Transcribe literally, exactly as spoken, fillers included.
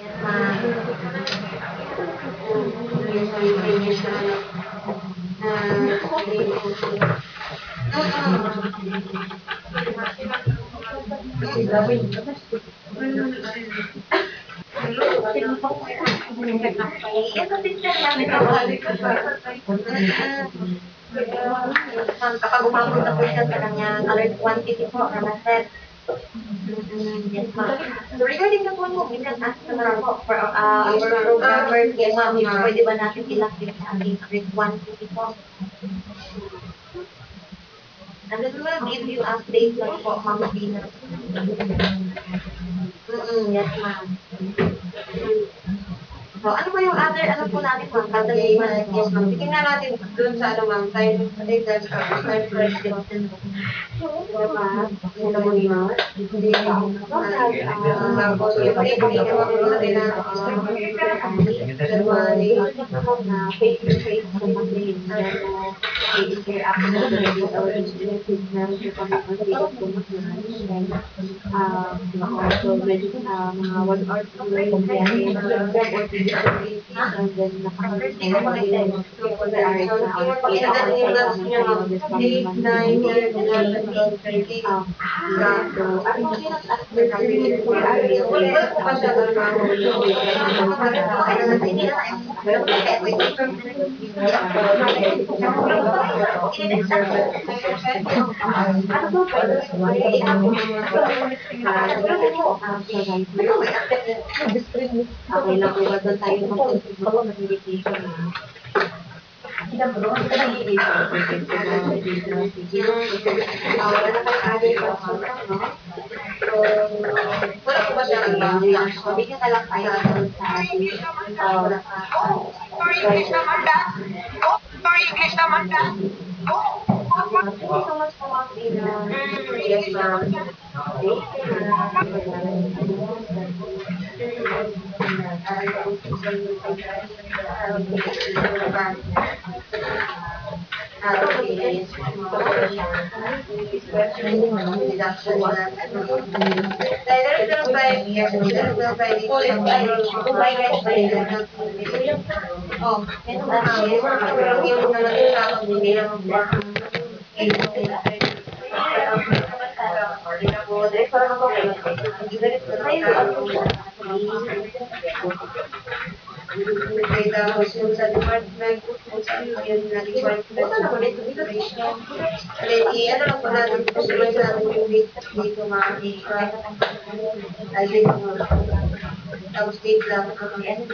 Yes, ma'am. Yes, ma'am. Ganyan siya, ano, na sabihin ko siya. Ito sister namin ako. Yes, ma'am. Kapag umabot na po siya sa kanyang alert quantity po or maset. Mm, yes, ma'am. So regarding the phone po, we can ask naman po for uh, our programmer, yes, ma'am, if pwede ba natin ilak din sa ating alert quantity po. And then we will give you update lang po, Ma'am Pina. Mm, yes, ma'am. So, ano ba yung other, ano po natin, ma'am? Kadaliman, yes, ma'am. Tingnan nga natin dun sa, ano, ma'am, time, time, time, time correction. Diba? Ito mo ni ma'am. Hindi, tapos, yung pag-ibigay mo ko natin na, January, na face-to-face communication na i-interact mo sa or signal sa pamamagitan ko ng um, also with uh, mga one hour to two hours yan or and then Thursday ko connected. So, for the hours na Sino pag inagad niyo yung last niya, ma'am? eight, nine, ten, eleven, twelve, thirteen. Um, so, ano yung after three, four hours? Wala po pa siya, ma'am. Okay lang po ba doon tayo mag-communication na Wala na pang other questions, no? So, wala po ba siya ang lang? Bigyan na lang tayo sa ating uh, Sorry, English naman ka? Oh, sorry, English naman ka? Thank you so much po, Ma'am Ina. Yes, ma'am. Sa department po yun naging one information. Then, i-ano lang po natin, customize natin yung date dito mga data. Ay, dito. Tapos date lang.